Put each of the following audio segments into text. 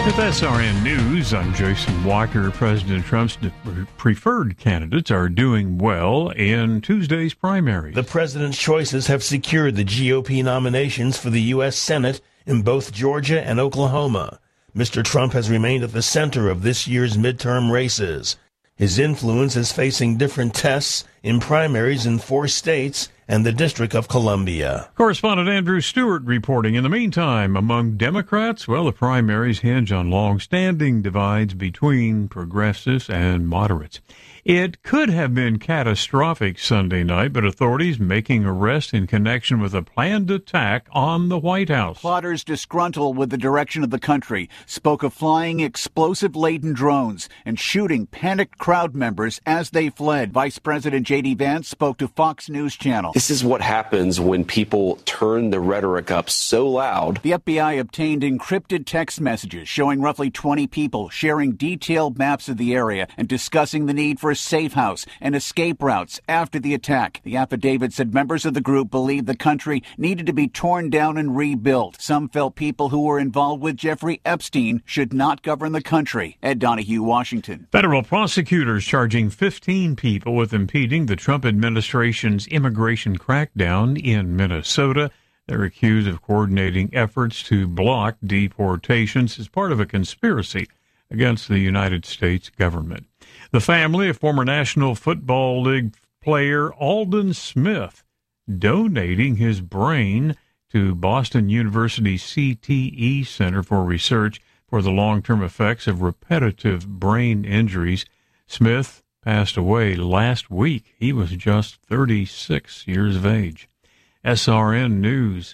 With SRN News, I'm Jason Walker. President Trump's preferred candidates are doing well in Tuesday's primary. The president's choices have secured the GOP nominations for the U.S. Senate in both Georgia and Oklahoma. Mr. Trump has remained at the center of this year's midterm races. His influence is facing different tests in primaries in 4 states and the District of Columbia. Correspondent Andrew Stewart reporting. In the meantime, among Democrats, the primaries hinge on long-standing divides between progressives and moderates. It could have been catastrophic Sunday night, but authorities making arrests in connection with a planned attack on the White House. Plotters disgruntled with the direction of the country spoke of flying explosive-laden drones and shooting panicked crowd members as they fled. Vice President J.D. Vance spoke to Fox News Channel. This is what happens when people turn the rhetoric up so loud. The FBI obtained encrypted text messages showing roughly 20 people sharing detailed maps of the area and discussing the need for a safe house and escape routes after the attack. The affidavit said members of the group believed the country needed to be torn down and rebuilt. Some felt people who were involved with Jeffrey Epstein should not govern the country. Ed Donahue, Washington. Federal prosecutors charging 15 people with impeding the Trump administration's immigration crackdown in Minnesota. They're accused of coordinating efforts to block deportations as part of a conspiracy against the United States government. The family of former National Football League player Aldon Smith donating his brain to Boston University's CTE Center for Research for the long-term effects of repetitive brain injuries. Smith passed away last week. He was just 36 years of age. SRN News.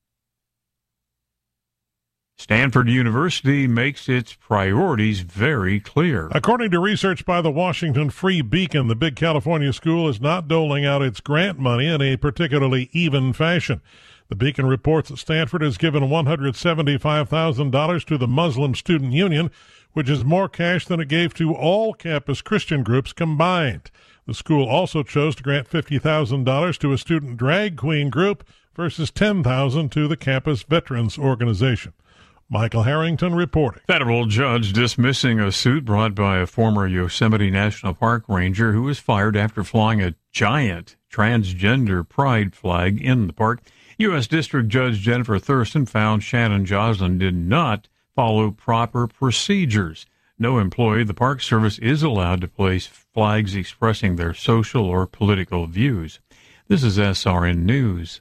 Stanford University makes its priorities very clear. According to research by the Washington Free Beacon, the big California school is not doling out its grant money in a particularly even fashion. The Beacon reports that Stanford has given $175,000 to the Muslim Student Union, which is more cash than it gave to all campus Christian groups combined. The school also chose to grant $50,000 to a student drag queen group versus $10,000 to the campus veterans organization. Michael Harrington reporting. Federal judge dismissing a suit brought by a former Yosemite National Park ranger who was fired after flying a giant transgender pride flag in the park. U.S. District Judge Jennifer Thurston found Shannon Joslin did not follow proper procedures. No employee of the Park Service is allowed to place flags expressing their social or political views. This is SRN News.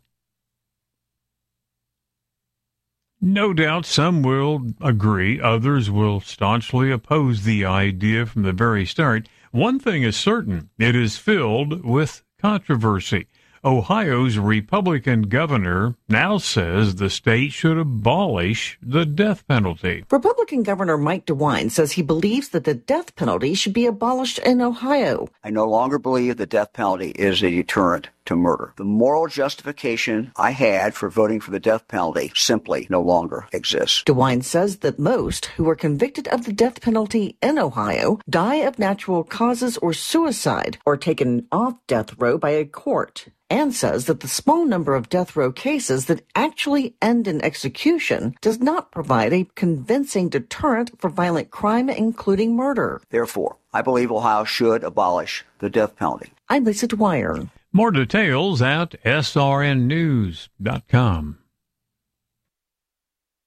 No doubt some will agree, others will staunchly oppose the idea from the very start. One thing is certain, it is filled with controversy. Ohio's Republican governor now says the state should abolish the death penalty. Republican Governor Mike DeWine says he believes that the death penalty should be abolished in Ohio. I no longer believe the death penalty is a deterrent to murder. The moral justification I had for voting for the death penalty simply no longer exists. DeWine says that most who are convicted of the death penalty in Ohio die of natural causes or suicide or taken off death row by a court, and says that the small number of death row cases that actually end in execution does not provide a convincing deterrent for violent crime, including murder. Therefore, I believe Ohio should abolish the death penalty. I'm Lisa Dwyer. More details at srnnews.com.